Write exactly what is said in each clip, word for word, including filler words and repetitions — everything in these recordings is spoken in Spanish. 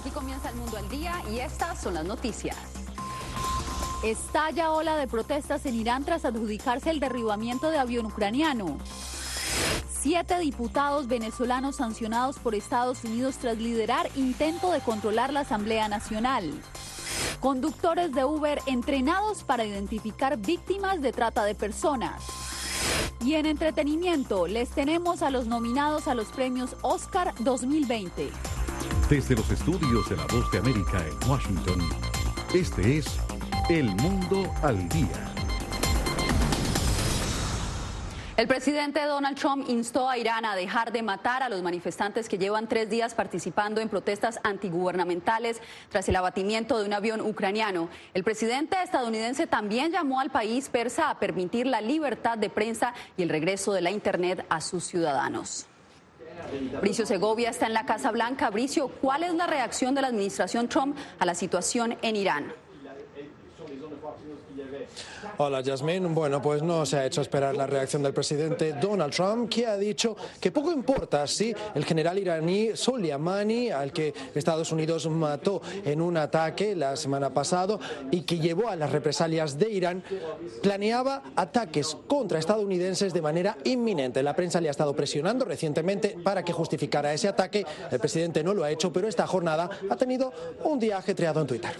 aquí comienza El Mundo al Día y estas son las noticias. Estalla ola de protestas en Irán tras adjudicarse el derribamiento de avión ucraniano. Siete diputados venezolanos sancionados por Estados Unidos tras liderar intento de controlar la Asamblea Nacional. Conductores de Uber entrenados para identificar víctimas de trata de personas. Y en entretenimiento, les tenemos a los nominados a los premios Oscar dos mil veinte. Desde los estudios de La Voz de América en Washington, este es El Mundo al Día. El presidente Donald Trump instó a Irán a dejar de matar a los manifestantes que llevan tres días participando en protestas antigubernamentales tras el abatimiento de un avión ucraniano. El presidente estadounidense también llamó al país persa a permitir la libertad de prensa y el regreso de la Internet a sus ciudadanos. Bricio Segovia está en la Casa Blanca. Bricio, ¿cuál es la reacción de la administración Trump a la situación en Irán? Hola, Yasmín. Bueno, pues no se ha hecho esperar la reacción del presidente Donald Trump, que ha dicho que poco importa si el general iraní Soleimani, al que Estados Unidos mató en un ataque la semana pasada y que llevó a las represalias de Irán, planeaba ataques contra estadounidenses de manera inminente. La prensa le ha estado presionando recientemente para que justificara ese ataque. El presidente no lo ha hecho, pero esta jornada ha tenido un día ajetreado en Twitter.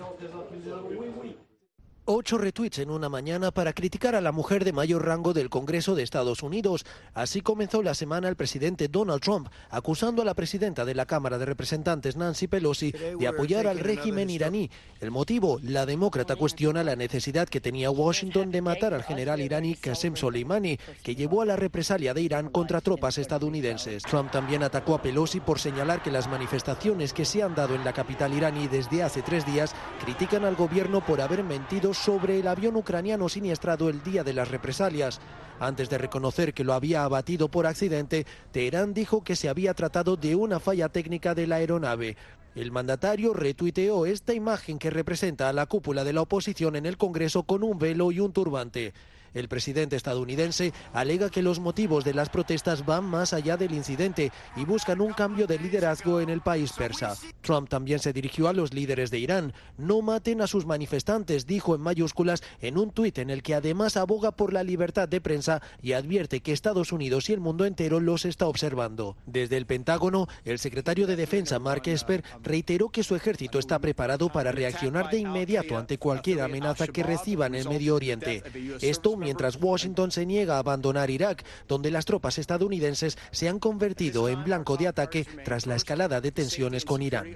Ocho retweets en una mañana para criticar a la mujer de mayor rango del Congreso de Estados Unidos. Así comenzó la semana el presidente Donald Trump, acusando a la presidenta de la Cámara de Representantes, Nancy Pelosi, de apoyar al régimen iraní. El motivo, la demócrata cuestiona la necesidad que tenía Washington de matar al general iraní Qasem Soleimani, que llevó a la represalia de Irán contra tropas estadounidenses. Trump también atacó a Pelosi por señalar que las manifestaciones que se han dado en la capital iraní desde hace tres días critican al gobierno por haber mentido sobre el avión ucraniano siniestrado el día de las represalias. Antes de reconocer que lo había abatido por accidente, Teherán dijo que se había tratado de una falla técnica de la aeronave. El mandatario retuiteó esta imagen que representa a la cúpula de la oposición en el Congreso con un velo y un turbante. El presidente estadounidense alega que los motivos de las protestas van más allá del incidente y buscan un cambio de liderazgo en el país persa. Trump también se dirigió a los líderes de Irán. No maten a sus manifestantes, dijo en mayúsculas en un tuit en el que además aboga por la libertad de prensa y advierte que Estados Unidos y el mundo entero los está observando. Desde el Pentágono, el secretario de Defensa, Mark Esper, reiteró que su ejército está preparado para reaccionar de inmediato ante cualquier amenaza que reciban en Medio Oriente. Esto mientras Washington se niega a abandonar Irak, donde las tropas estadounidenses se han convertido en blanco de ataque tras la escalada de tensiones con Irán.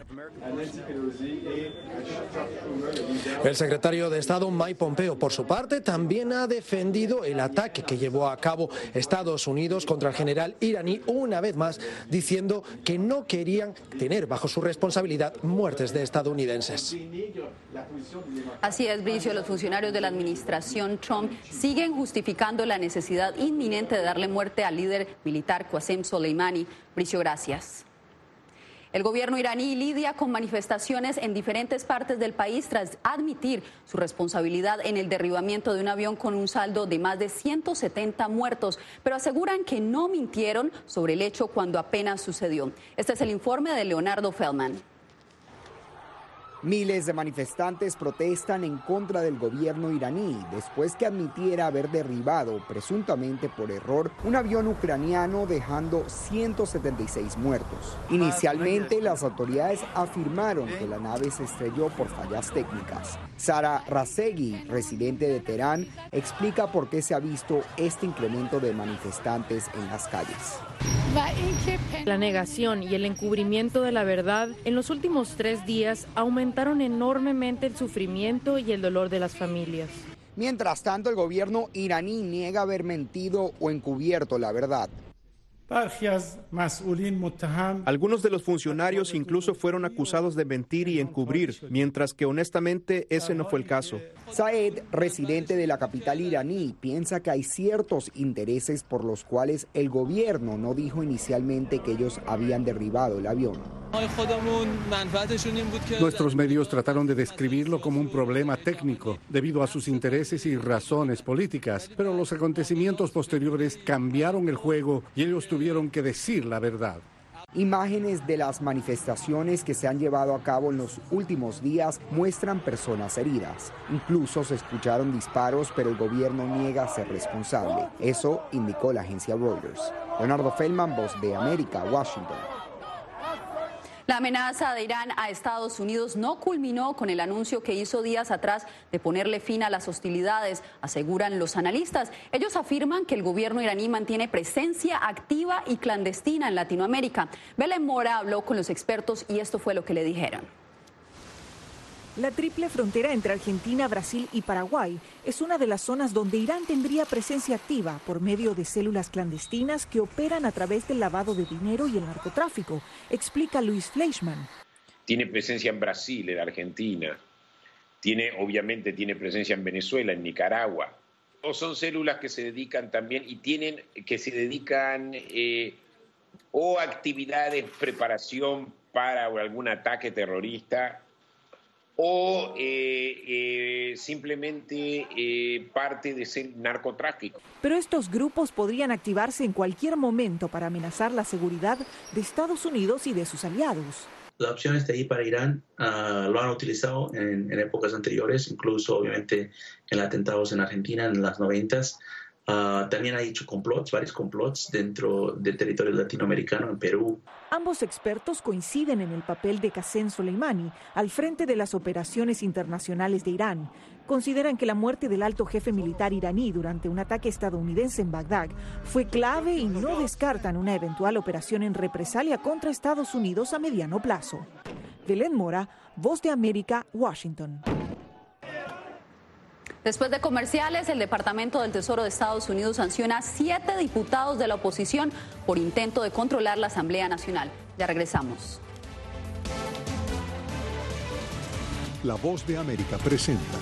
El secretario de Estado Mike Pompeo, por su parte, también ha defendido el ataque que llevó a cabo Estados Unidos contra el general iraní, una vez más diciendo que no querían tener bajo su responsabilidad muertes de estadounidenses. Así es, Bricio, los funcionarios de la administración Trump siguen justificando la necesidad inminente de darle muerte al líder militar Qasem Soleimani. Bricio, gracias. El gobierno iraní lidia con manifestaciones en diferentes partes del país tras admitir su responsabilidad en el derribamiento de un avión con un saldo de más de ciento setenta muertos, pero aseguran que no mintieron sobre el hecho cuando apenas sucedió. Este es el informe de Leonardo Feldman. Miles de manifestantes protestan en contra del gobierno iraní después que admitiera haber derribado, presuntamente por error, un avión ucraniano dejando ciento setenta y seis muertos. Inicialmente, las autoridades afirmaron que la nave se estrelló por fallas técnicas. Sara Razegui, residente de Teherán, explica por qué se ha visto este incremento de manifestantes en las calles. La negación y el encubrimiento de la verdad en los últimos tres días aumentaron enormemente el sufrimiento y el dolor de las familias. Mientras tanto, el gobierno iraní niega haber mentido o encubierto la verdad. Algunos de los funcionarios incluso fueron acusados de mentir y encubrir, mientras que honestamente ese no fue el caso. Saed, residente de la capital iraní, piensa que hay ciertos intereses por los cuales el gobierno no dijo inicialmente que ellos habían derribado el avión. Nuestros medios trataron de describirlo como un problema técnico debido a sus intereses y razones políticas, pero los acontecimientos posteriores cambiaron el juego y ellos tuvieron que decir la verdad. Imágenes de las manifestaciones que se han llevado a cabo en los últimos días muestran personas heridas. Incluso se escucharon disparos, pero el gobierno niega ser responsable. Eso indicó la agencia Reuters. Leonardo Feldman, Voz de América, Washington. La amenaza de Irán a Estados Unidos no culminó con el anuncio que hizo días atrás de ponerle fin a las hostilidades, aseguran los analistas. Ellos afirman que el gobierno iraní mantiene presencia activa y clandestina en Latinoamérica. Belén Mora habló con los expertos y esto fue lo que le dijeron. La triple frontera entre Argentina, Brasil y Paraguay es una de las zonas donde Irán tendría presencia activa por medio de células clandestinas que operan a través del lavado de dinero y el narcotráfico, explica Luis Fleischmann. Tiene presencia en Brasil, en Argentina, tiene, obviamente tiene presencia en Venezuela, en Nicaragua. O son células que se dedican también y tienen que se dedican eh, o actividades, preparación para algún ataque terrorista, o eh, eh, simplemente eh, parte de ese narcotráfico. Pero estos grupos podrían activarse en cualquier momento para amenazar la seguridad de Estados Unidos y de sus aliados. La opción está ahí para Irán, uh, lo han utilizado en, en épocas anteriores, incluso obviamente en atentados en Argentina en las noventas. Uh, también ha hecho complots, varios complots dentro del territorio latinoamericano, en Perú. Ambos expertos coinciden en el papel de Qasem Soleimani al frente de las operaciones internacionales de Irán. Consideran que la muerte del alto jefe militar iraní durante un ataque estadounidense en Bagdad fue clave y no descartan una eventual operación en represalia contra Estados Unidos a mediano plazo. Belén Mora, Voz de América, Washington. Después de comerciales, el Departamento del Tesoro de Estados Unidos sanciona a siete diputados de la oposición por intento de controlar la Asamblea Nacional. Ya regresamos. La Voz de América presenta.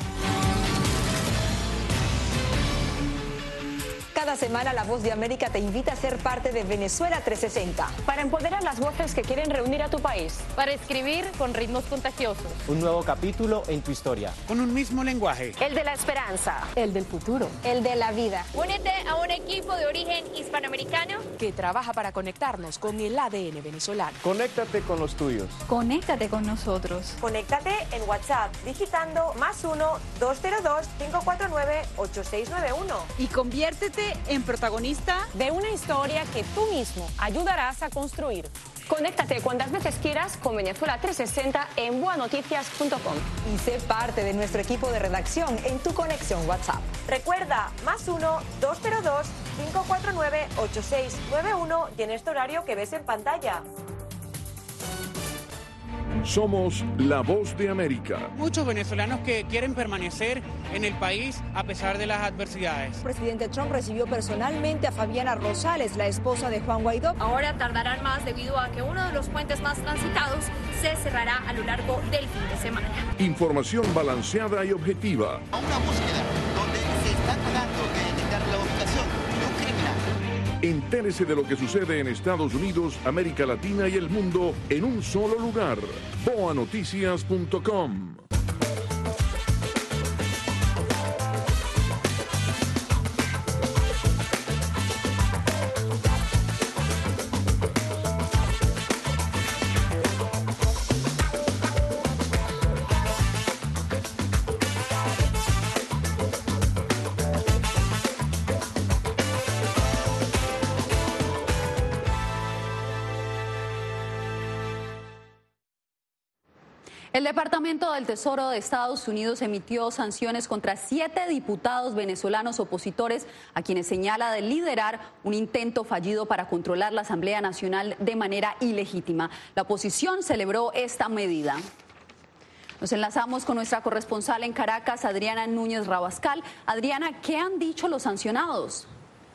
Cada semana La Voz de América te invita a ser parte de Venezuela trescientos sesenta. Para empoderar las voces que quieren reunir a tu país. Para escribir con ritmos contagiosos. Un nuevo capítulo en tu historia. Con un mismo lenguaje. El de la esperanza. El del futuro. El de la vida. Únete a un equipo de origen hispanoamericano que trabaja para conectarnos con el A D N venezolano. Conéctate con los tuyos. Conéctate con nosotros. Conéctate en WhatsApp digitando más uno, dos cero dos, cinco cuatro nueve, ocho seis nueve uno. Y conviértete en protagonista de una historia que tú mismo ayudarás a construir. Conéctate cuantas veces quieras con Venezuela trescientos sesenta en boa noticias punto com. Y sé parte de nuestro equipo de redacción en tu conexión WhatsApp. Recuerda, más uno, dos cero dos, cinco cuatro nueve, ocho seis nueve uno y en este horario que ves en pantalla. Somos la Voz de América. Muchos venezolanos que quieren permanecer en el país a pesar de las adversidades. El presidente Trump recibió personalmente a Fabiana Rosales, la esposa de Juan Guaidó. Ahora tardarán más debido a que uno de los puentes más transitados se cerrará a lo largo del fin de semana. Información balanceada y objetiva. A una búsqueda donde se está tratando de detectar la ubicación de un criminal. Entérese de lo que sucede en Estados Unidos, América Latina y el mundo en un solo lugar. boa noticias punto com. El Departamento del Tesoro de Estados Unidos emitió sanciones contra siete diputados venezolanos opositores a quienes señala de liderar un intento fallido para controlar la Asamblea Nacional de manera ilegítima. La oposición celebró esta medida. Nos enlazamos con nuestra corresponsal en Caracas, Adriana Núñez Rabascal. Adriana, ¿qué han dicho los sancionados?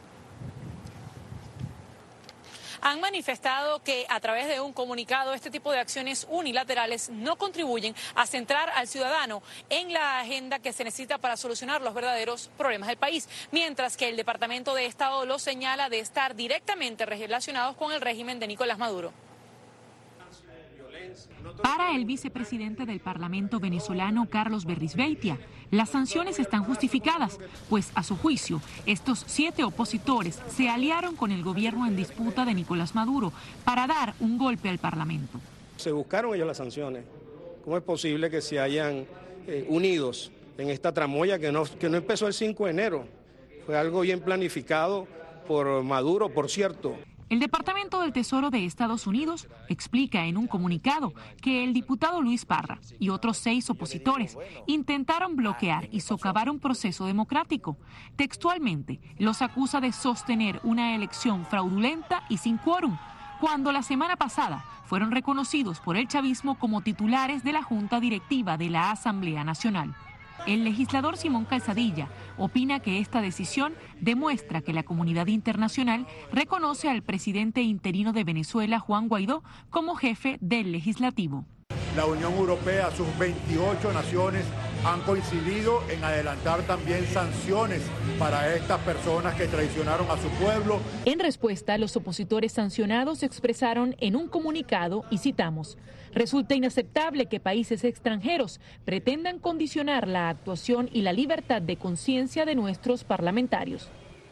Han manifestado que a través de un comunicado este tipo de acciones unilaterales no contribuyen a centrar al ciudadano en la agenda que se necesita para solucionar los verdaderos problemas del país, mientras que el Departamento de Estado los señala de estar directamente relacionados con el régimen de Nicolás Maduro. Para el vicepresidente del Parlamento venezolano, Carlos Berrizbeitia, las sanciones están justificadas, pues a su juicio, estos siete opositores se aliaron con el gobierno en disputa de Nicolás Maduro para dar un golpe al Parlamento. Se buscaron ellos las sanciones. ¿Cómo es posible que se hayan eh, unidos en esta tramoya que no, que no empezó el cinco de enero? Fue algo bien planificado por Maduro, por cierto. El Departamento del Tesoro de Estados Unidos explica en un comunicado que el diputado Luis Parra y otros seis opositores intentaron bloquear y socavar un proceso democrático. Textualmente, los acusa de sostener una elección fraudulenta y sin quórum, cuando la semana pasada fueron reconocidos por el chavismo como titulares de la Junta Directiva de la Asamblea Nacional. El legislador Simón Calzadilla opina que esta decisión demuestra que la comunidad internacional reconoce al presidente interino de Venezuela, Juan Guaidó, como jefe del legislativo. La Unión Europea, sus veintiocho naciones, han coincidido en adelantar también sanciones para estas personas que traicionaron a su pueblo. En respuesta, los opositores sancionados expresaron en un comunicado, y citamos: resulta inaceptable que países extranjeros pretendan condicionar la actuación y la libertad de conciencia de nuestros parlamentarios.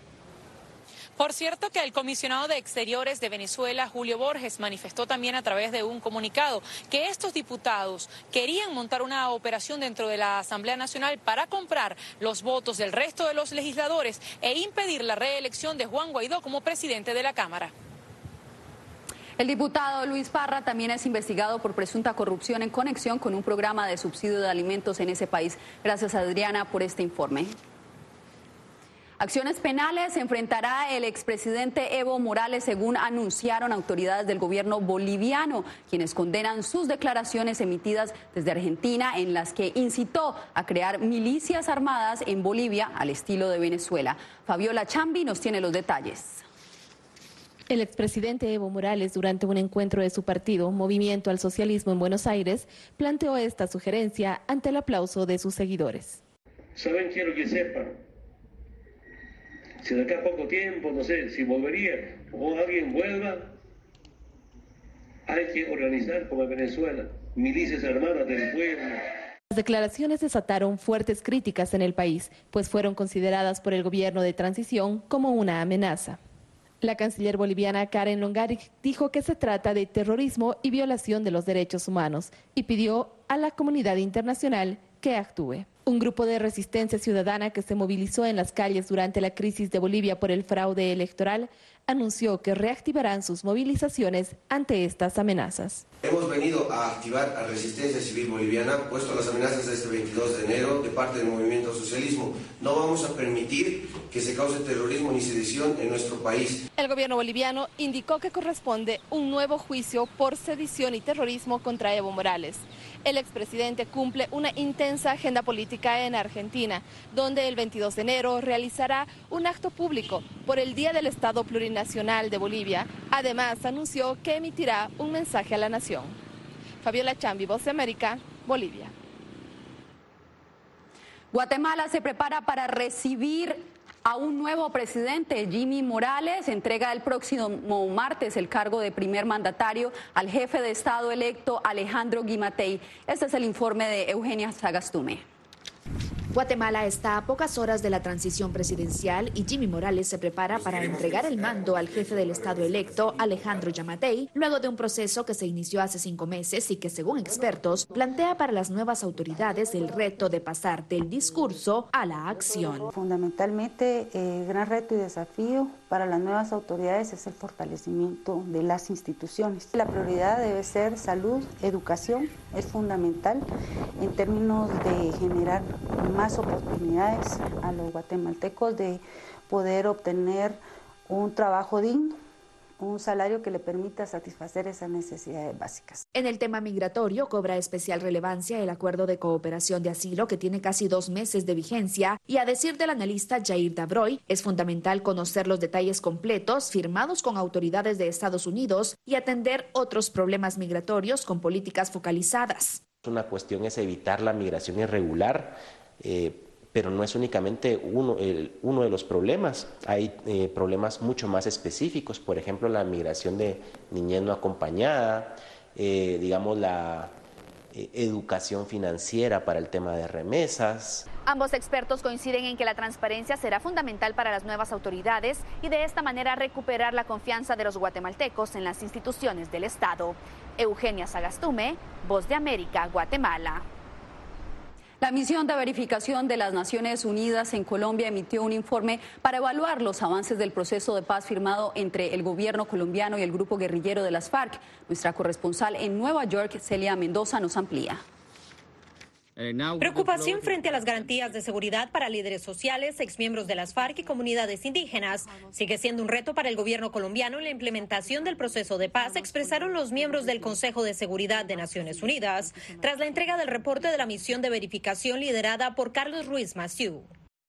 Por cierto que el comisionado de Exteriores de Venezuela, Julio Borges, manifestó también a través de un comunicado que estos diputados querían montar una operación dentro de la Asamblea Nacional para comprar los votos del resto de los legisladores e impedir la reelección de Juan Guaidó como presidente de la Cámara. El diputado Luis Parra también es investigado por presunta corrupción en conexión con un programa de subsidio de alimentos en ese país. Gracias, Adriana, por este informe. Acciones penales enfrentará el expresidente Evo Morales, según anunciaron autoridades del gobierno boliviano, quienes condenan sus declaraciones emitidas desde Argentina en las que incitó a crear milicias armadas en Bolivia al estilo de Venezuela. Fabiola Chambi nos tiene los detalles. El expresidente Evo Morales, durante un encuentro de su partido, Movimiento al Socialismo en Buenos Aires, planteó esta sugerencia ante el aplauso de sus seguidores. Saben, quiero que sepan. Si de acá a poco tiempo, no sé, si volvería o alguien vuelva, hay que organizar como en Venezuela, milicias armadas del pueblo. Las declaraciones desataron fuertes críticas en el país, pues fueron consideradas por el gobierno de transición como una amenaza. La canciller boliviana Karen Longaric dijo que se trata de terrorismo y violación de los derechos humanos y pidió a la comunidad internacional que actúe. Un grupo de resistencia ciudadana que se movilizó en las calles durante la crisis de Bolivia por el fraude electoral anunció que reactivarán sus movilizaciones ante estas amenazas. Hemos venido a activar a Resistencia Civil Boliviana, puesto las amenazas de este veintidós de enero de parte del Movimiento al Socialismo. No vamos a permitir que se cause terrorismo ni sedición en nuestro país. El gobierno boliviano indicó que corresponde un nuevo juicio por sedición y terrorismo contra Evo Morales. El expresidente cumple una intensa agenda política en Argentina, donde el veintidós de enero realizará un acto público por el Día del Estado Plurinacional de Bolivia. Además, anunció que emitirá un mensaje a la nación. Fabiola Chambi, Voz de América, Bolivia. Guatemala se prepara para recibir a un nuevo presidente. Jimmy Morales entrega el próximo martes el cargo de primer mandatario al jefe de Estado electo Alejandro Gimatei. Este es el informe de Eugenia Sagastume. Guatemala está a pocas horas de la transición presidencial y Jimmy Morales se prepara para entregar el mando al jefe del Estado electo, Alejandro Gimatei, luego de un proceso que se inició hace cinco meses y que, según expertos, plantea para las nuevas autoridades el reto de pasar del discurso a la acción. Fundamentalmente, el gran reto y desafío para las nuevas autoridades es el fortalecimiento de las instituciones. La prioridad debe ser salud, educación, es fundamental en términos de generar más oportunidades a los guatemaltecos de poder obtener un trabajo digno, un salario que le permita satisfacer esas necesidades básicas. En el tema migratorio cobra especial relevancia el acuerdo de cooperación de asilo que tiene casi dos meses de vigencia y, a decir del analista Jair Dabroy, es fundamental conocer los detalles completos firmados con autoridades de Estados Unidos y atender otros problemas migratorios con políticas focalizadas. Una cuestión es evitar la migración irregular, eh, pero no es únicamente uno, el, uno de los problemas. Hay eh, problemas mucho más específicos, por ejemplo, la migración de niñez no acompañada, eh, digamos, la eh, educación financiera para el tema de remesas. Ambos expertos coinciden en que la transparencia será fundamental para las nuevas autoridades y de esta manera recuperar la confianza de los guatemaltecos en las instituciones del Estado. Eugenia Sagastume, Voz de América, Guatemala. La misión de verificación de las Naciones Unidas en Colombia emitió un informe para evaluar los avances del proceso de paz firmado entre el gobierno colombiano y el grupo guerrillero de las FARC. Nuestra corresponsal en Nueva York, Celia Mendoza, nos amplía. Preocupación frente a las garantías de seguridad para líderes sociales, exmiembros de las FARC y comunidades indígenas sigue siendo un reto para el gobierno colombiano en la implementación del proceso de paz, expresaron los miembros del Consejo de Seguridad de Naciones Unidas tras la entrega del reporte de la misión de verificación liderada por Carlos Ruiz Massieu.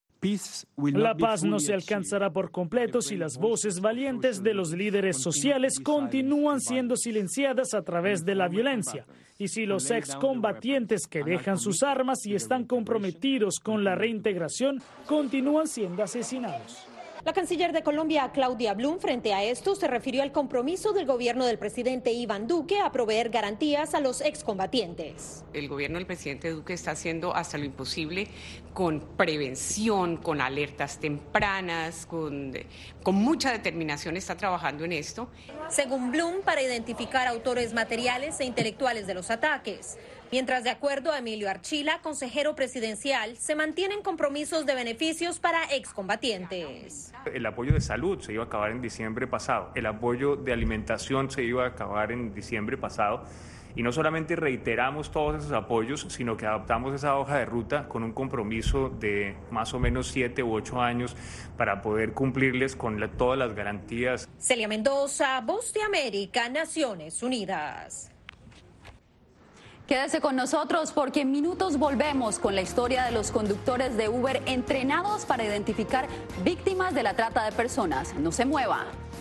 La paz no se alcanzará por completo si las voces valientes de los líderes sociales continúan siendo silenciadas a través de la violencia y si los excombatientes que dejan sus armas y están comprometidos con la reintegración continúan siendo asesinados. La canciller de Colombia, Claudia Blum, frente a esto se refirió al compromiso del gobierno del presidente Iván Duque a proveer garantías a los excombatientes. El gobierno del presidente Duque está haciendo hasta lo imposible con prevención, con alertas tempranas, con, con mucha determinación está trabajando en esto. Según Blum, para identificar autores materiales e intelectuales de los ataques. Mientras, de acuerdo a Emilio Archila, consejero presidencial, se mantienen compromisos de beneficios para excombatientes. El apoyo de salud se iba a acabar en diciembre pasado, el apoyo de alimentación se iba a acabar en diciembre pasado, y no solamente reiteramos todos esos apoyos, sino que adoptamos esa hoja de ruta con un compromiso de más o menos siete u ocho años para poder cumplirles con la, todas las garantías. Celia Mendoza, Voz de América, Naciones Unidas. Quédese con nosotros porque en minutos volvemos con la historia de los conductores de Uber entrenados para identificar víctimas de la trata de personas. No se mueva.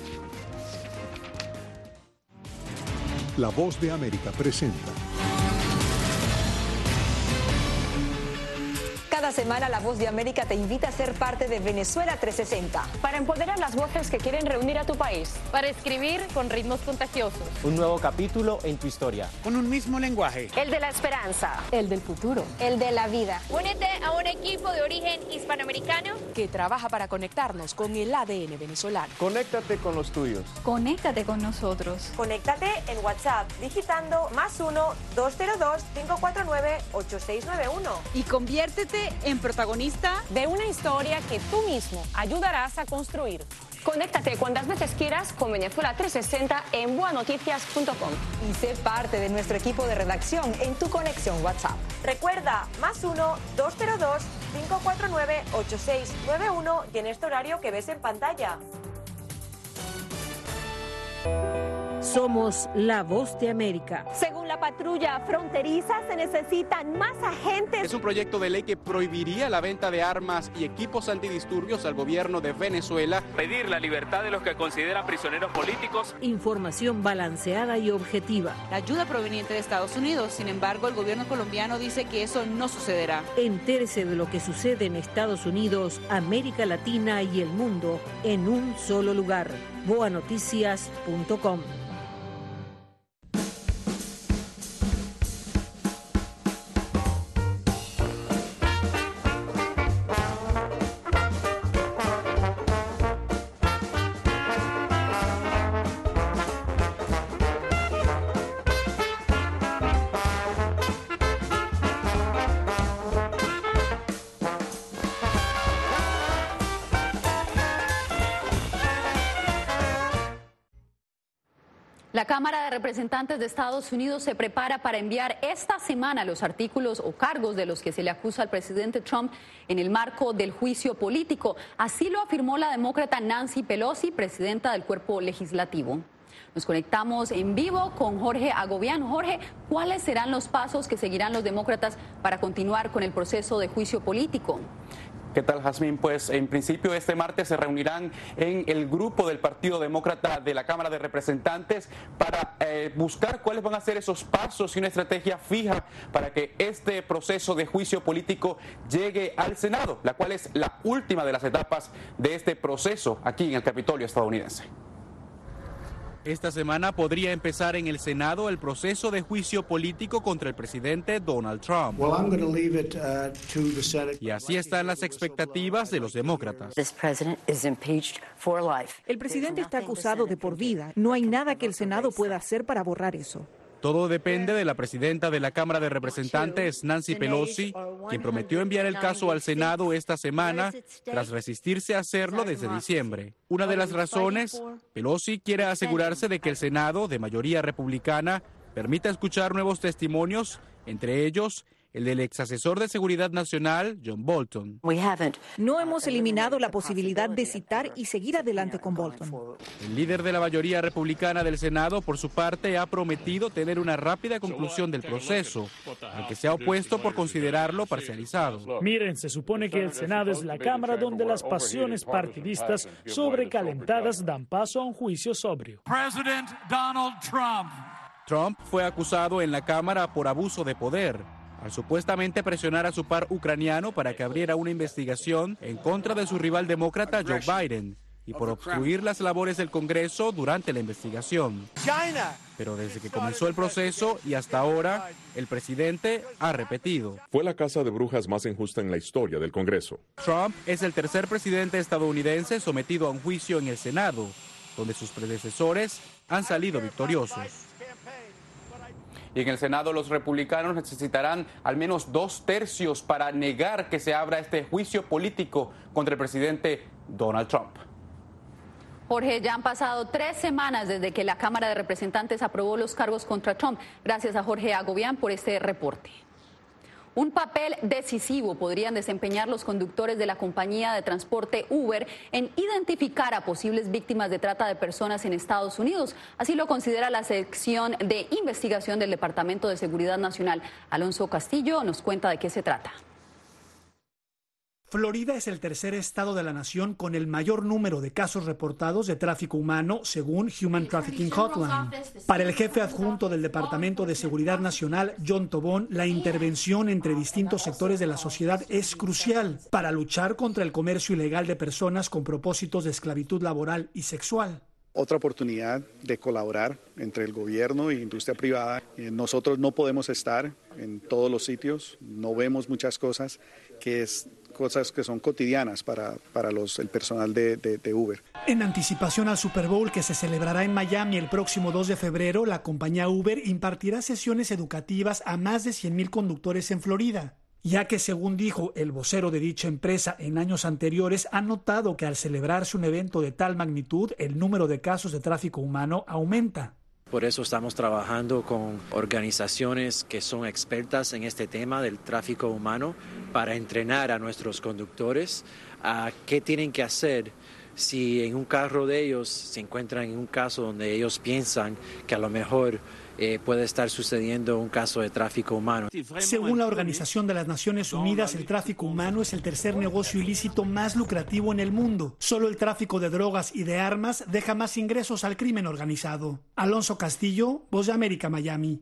La Voz de América presenta. Cada semana La Voz de América te invita a ser parte de Venezuela trescientos sesenta. Para empoderar las voces que quieren reunir a tu país. Para escribir con ritmos contagiosos. Un nuevo capítulo en tu historia. Con un mismo lenguaje. El de la esperanza. El del futuro. El de la vida. Únete a un equipo de origen hispanoamericano que trabaja para conectarnos con el A D N venezolano. Conéctate con los tuyos. Conéctate con nosotros. Conéctate en WhatsApp digitando más uno dos cero dos cinco cuatro nueve ocho seis nueve uno. Y conviértete en protagonista de una historia que tú mismo ayudarás a construir. Conéctate cuantas veces quieras con Venezuela trescientos sesenta en boa noticias punto com. Y sé parte de nuestro equipo de redacción en tu conexión WhatsApp. Recuerda, más uno dos cero dos cinco cuatro nueve ocho seis nueve uno y en este horario que ves en pantalla. Somos la Voz de América. Según la patrulla fronteriza, se necesitan más agentes. Es un proyecto de ley que prohibiría la venta de armas y equipos antidisturbios al gobierno de Venezuela. Pedir la libertad de los que consideran prisioneros políticos. Información balanceada y objetiva. La ayuda proveniente de Estados Unidos, sin embargo, el gobierno colombiano dice que eso no sucederá. Entérese de lo que sucede en Estados Unidos, América Latina y el mundo en un solo lugar. boa noticias punto com. La Cámara de Representantes de Estados Unidos se prepara para enviar esta semana los artículos o cargos de los que se le acusa al presidente Trump en el marco del juicio político. Así lo afirmó la demócrata Nancy Pelosi, presidenta del cuerpo legislativo. Nos conectamos en vivo con Jorge Agobián. Jorge, ¿cuáles serán los pasos que seguirán los demócratas para continuar con el proceso de juicio político? ¿Qué tal, Jazmín? Pues en principio este martes se reunirán en el grupo del Partido Demócrata de la Cámara de Representantes para eh, buscar cuáles van a ser esos pasos y una estrategia fija para que este proceso de juicio político llegue al Senado, la cual es la última de las etapas de este proceso aquí en el Capitolio estadounidense. Esta semana podría empezar en el Senado el proceso de juicio político contra el presidente Donald Trump. Well, I'm going to leave it, uh, to the Senate. Y así están las expectativas de los demócratas. El presidente está acusado de por vida. No hay nada que el Senado pueda hacer para borrar eso. Todo depende de la presidenta de la Cámara de Representantes, Nancy Pelosi, quien prometió enviar el caso al Senado esta semana tras resistirse a hacerlo desde diciembre. Una de las razones, Pelosi quiere asegurarse de que el Senado, de mayoría republicana, permita escuchar nuevos testimonios, entre ellos el del ex asesor de Seguridad Nacional, John Bolton. No hemos eliminado la posibilidad de citar y seguir adelante con Bolton. El líder de la mayoría republicana del Senado, por su parte, ha prometido tener una rápida conclusión del proceso, aunque se ha opuesto por considerarlo parcializado. Miren, se supone que el Senado es la Cámara donde las pasiones partidistas sobrecalentadas dan paso a un juicio sobrio. President Donald Trump. Trump fue acusado en la Cámara por abuso de poder, al supuestamente presionar a su par ucraniano para que abriera una investigación en contra de su rival demócrata Joe Biden y por obstruir las labores del Congreso durante la investigación. Pero desde que comenzó el proceso y hasta ahora, el presidente ha repetido: fue la caza de brujas más injusta en la historia del Congreso. Trump es el tercer presidente estadounidense sometido a un juicio en el Senado, donde sus predecesores han salido victoriosos. Y en el Senado los republicanos necesitarán al menos dos tercios para negar que se abra este juicio político contra el presidente Donald Trump. Jorge, ya han pasado tres semanas desde que la Cámara de Representantes aprobó los cargos contra Trump. Gracias a Jorge Agobián por este reporte. Un papel decisivo podrían desempeñar los conductores de la compañía de transporte Uber en identificar a posibles víctimas de trata de personas en Estados Unidos. Así lo considera la sección de investigación del Departamento de Seguridad Nacional. Alonso Castillo nos cuenta de qué se trata. Florida es el tercer estado de la nación con el mayor número de casos reportados de tráfico humano, según Human Trafficking Hotline. Para el jefe adjunto del Departamento de Seguridad Nacional, John Tobón, la intervención entre distintos sectores de la sociedad es crucial para luchar contra el comercio ilegal de personas con propósitos de esclavitud laboral y sexual. Otra oportunidad de colaborar entre el gobierno e industria privada. Nosotros no podemos estar en todos los sitios, no vemos muchas cosas que es cosas que son cotidianas para, para los, el personal de, de, de Uber. En anticipación al Super Bowl que se celebrará en Miami el próximo dos de febrero, la compañía Uber impartirá sesiones educativas a más de cien mil conductores en Florida, ya que, según dijo el vocero de dicha empresa en años anteriores, ha notado que al celebrarse un evento de tal magnitud, el número de casos de tráfico humano aumenta. Por eso estamos trabajando con organizaciones que son expertas en este tema del tráfico humano para entrenar a nuestros conductores a qué tienen que hacer si en un carro de ellos se encuentran en un caso donde ellos piensan que a lo mejor eh, puede estar sucediendo un caso de tráfico humano. Según la Organización de las Naciones Unidas, el tráfico humano es el tercer negocio ilícito más lucrativo en el mundo. Solo el tráfico de drogas y de armas deja más ingresos al crimen organizado. Alonso Castillo, Voz de América, Miami.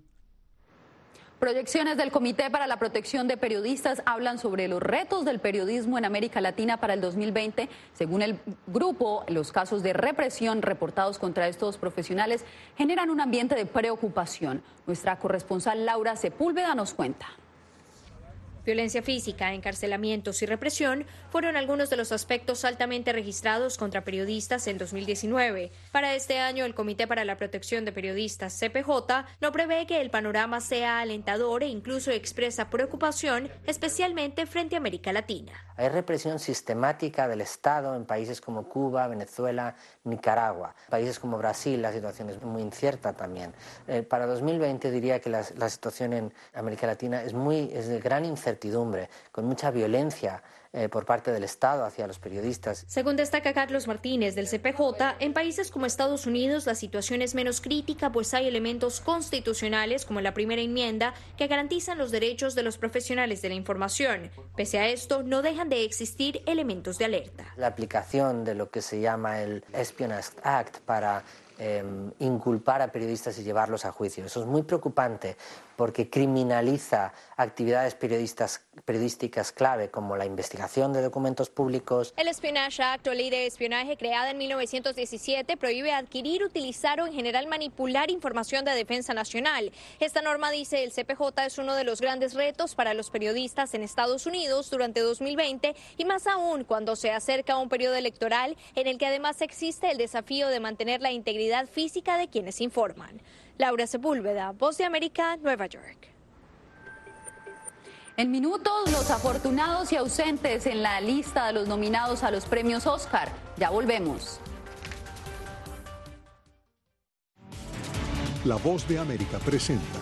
Proyecciones del Comité para la Protección de Periodistas hablan sobre los retos del periodismo en América Latina para el dos mil veinte. Según el grupo, los casos de represión reportados contra estos profesionales generan un ambiente de preocupación. Nuestra corresponsal Laura Sepúlveda nos cuenta. Violencia física, encarcelamientos y represión fueron algunos de los aspectos altamente registrados contra periodistas en dos mil diecinueve. Para este año, el Comité para la Protección de Periodistas, C P J, no prevé que el panorama sea alentador e incluso expresa preocupación, especialmente frente a América Latina. Hay represión sistemática del Estado en países como Cuba, Venezuela, Nicaragua. En países como Brasil la situación es muy incierta también. Eh, para dos mil veinte diría que la, la situación en América Latina es, muy, es de gran incertidumbre, con mucha violencia eh, por parte del Estado hacia los periodistas. Según destaca Carlos Martínez del C P J, en países como Estados Unidos la situación es menos crítica, pues hay elementos constitucionales como la primera enmienda que garantizan los derechos de los profesionales de la información. Pese a esto, no dejan de existir elementos de alerta. La aplicación de lo que se llama el Espionage Act para Eh, inculpar a periodistas y llevarlos a juicio. Eso es muy preocupante porque criminaliza actividades periodistas, periodísticas clave como la investigación de documentos públicos. El Espionage Act, o ley de espionaje creada en mil novecientos diecisiete, prohíbe adquirir, utilizar o en general manipular información de defensa nacional. Esta norma, dice el C P J, es uno de los grandes retos para los periodistas en Estados Unidos durante dos mil veinte y más aún cuando se acerca un periodo electoral en el que además existe el desafío de mantener la integridad física de quienes informan. Laura Sepúlveda, Voz de América, Nueva York. En minutos, los afortunados y ausentes en la lista de los nominados a los premios Oscar. Ya volvemos. La Voz de América presenta.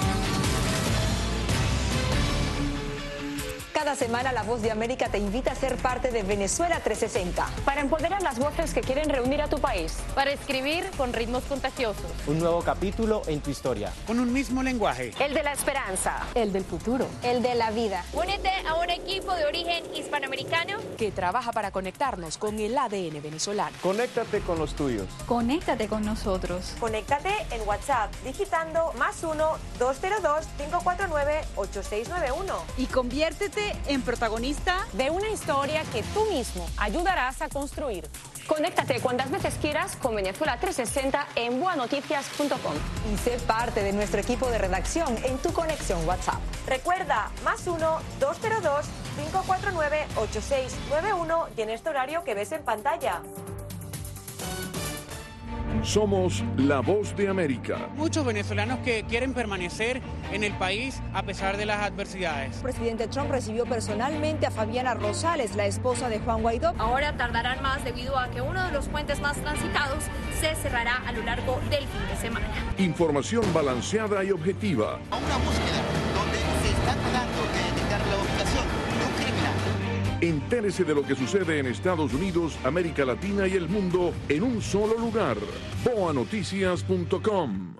Cada semana La Voz de América te invita a ser parte de Venezuela trescientos sesenta. Para empoderar las voces que quieren reunir a tu país. Para escribir con ritmos contagiosos. Un nuevo capítulo en tu historia. Con un mismo lenguaje. El de la esperanza. El del futuro. El de la vida. Únete a un equipo de origen hispanoamericano que trabaja para conectarnos con el A D N venezolano. Conéctate con los tuyos. Conéctate con nosotros. Conéctate en WhatsApp digitando más uno, dos cero dos, cinco cuatro nueve, ocho seis nueve uno. Y conviértete en protagonista de una historia que tú mismo ayudarás a construir. Conéctate cuantas veces quieras con Venezuela trescientos sesenta en boa noticias punto com. Y sé parte de nuestro equipo de redacción en tu conexión WhatsApp. Recuerda, más uno, dos cero dos, cinco cuatro nueve, ocho seis nueve uno y en este horario que ves en pantalla. Somos la Voz de América. Muchos venezolanos que quieren permanecer en el país a pesar de las adversidades. El presidente Trump recibió personalmente a Fabiana Rosales, la esposa de Juan Guaidó. Ahora tardarán más debido a que uno de los puentes más transitados se cerrará a lo largo del fin de semana. Información balanceada y objetiva. A una búsqueda donde se está tratando de detectar la ubicación de un criminal. Entérese de lo que sucede en Estados Unidos, América Latina y el mundo en un solo lugar. boa noticias punto com.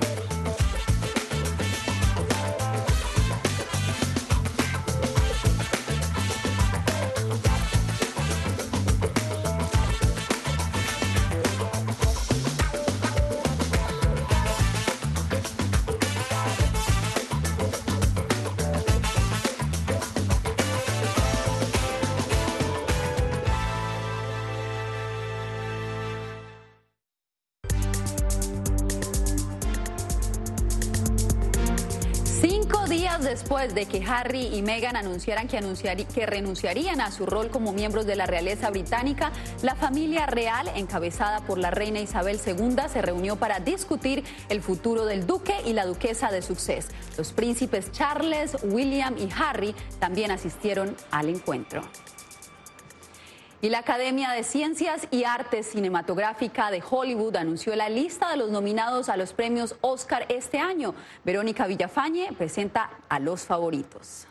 Después de que Harry y Meghan anunciaran que, anunciari- que renunciarían a su rol como miembros de la realeza británica, la familia real, encabezada por la reina Isabel segunda, se reunió para discutir el futuro del duque y la duquesa de Sussex. Los príncipes Charles, William y Harry también asistieron al encuentro. Y la Academia de Ciencias y Artes Cinematográfica de Hollywood anunció la lista de los nominados a los premios Oscar este año. Verónica Villafañe presenta a los favoritos.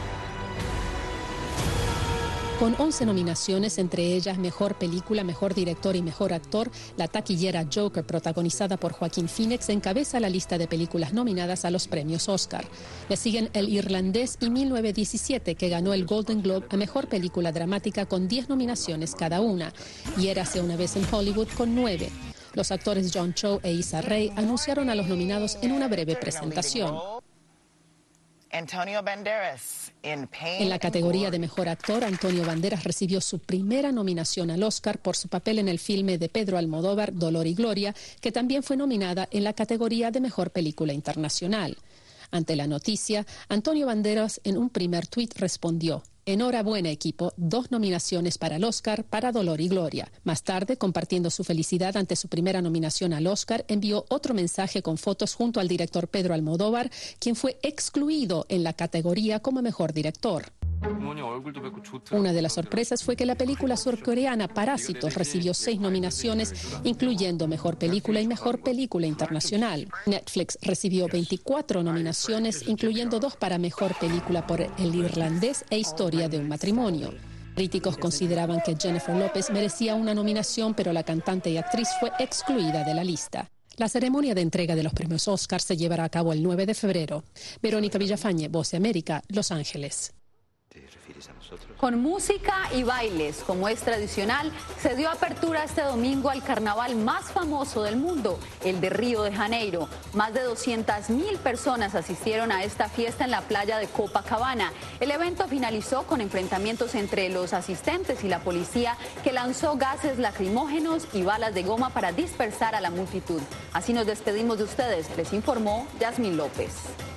Con once nominaciones, entre ellas Mejor Película, Mejor Director y Mejor Actor, la taquillera Joker, protagonizada por Joaquín Phoenix, encabeza la lista de películas nominadas a los premios Oscar. Le siguen El Irlandés y mil novecientos diecisiete, que ganó el Golden Globe a Mejor Película Dramática con diez nominaciones cada una, y Érase una vez en Hollywood con nueve. Los actores John Cho e Issa Rae anunciaron a los nominados en una breve presentación. Antonio Banderas. En la categoría de Mejor Actor, Antonio Banderas recibió su primera nominación al Oscar por su papel en el filme de Pedro Almodóvar, Dolor y Gloria, que también fue nominada en la categoría de Mejor Película Internacional. Ante la noticia, Antonio Banderas en un primer tuit respondió: enhorabuena equipo, dos nominaciones para el Oscar para Dolor y Gloria. Más tarde, compartiendo su felicidad ante su primera nominación al Oscar, envió otro mensaje con fotos junto al director Pedro Almodóvar, quien fue excluido en la categoría como mejor director. Una de las sorpresas fue que la película surcoreana Parásitos recibió seis nominaciones, incluyendo Mejor Película y Mejor Película Internacional. Netflix recibió veinticuatro nominaciones, incluyendo dos para Mejor Película por El Irlandés e Historia de un Matrimonio. Críticos consideraban que Jennifer López merecía una nominación, pero la cantante y actriz fue excluida de la lista. La ceremonia de entrega de los premios Oscar se llevará a cabo el nueve de febrero. Verónica Villafañe, Voz de América, Los Ángeles. ¿Te refieres a nosotros? Con música y bailes, como es tradicional, se dio apertura este domingo al carnaval más famoso del mundo, el de Río de Janeiro. Más de doscientas mil personas asistieron a esta fiesta en la playa de Copacabana. El evento finalizó con enfrentamientos entre los asistentes y la policía, que lanzó gases lacrimógenos y balas de goma para dispersar a la multitud. Así nos despedimos de ustedes, les informó Yasmín López.